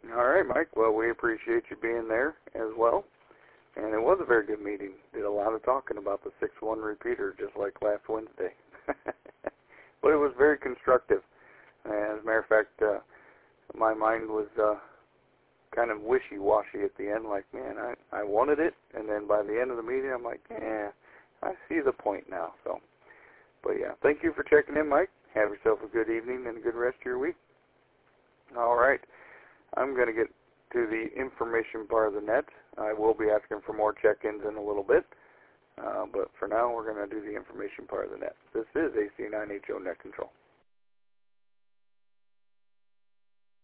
All right, Mike. Well, we appreciate you being there as well. And it was a very good meeting. Did a lot of talking about the 6-1 repeater, just like last Wednesday. But it was very constructive. As a matter of fact, my mind was kind of wishy-washy at the end, like, man, I wanted it. And then by the end of the meeting, I'm like, yeah, I see the point now. So, but yeah, thank you for checking in, Mike. Have yourself a good evening and a good rest of your week. All right. I'm going to get to the information part of the net. I will be asking for more check-ins in a little bit. But for now, we're going to do the information part of the net. This is AC9HO Net Control.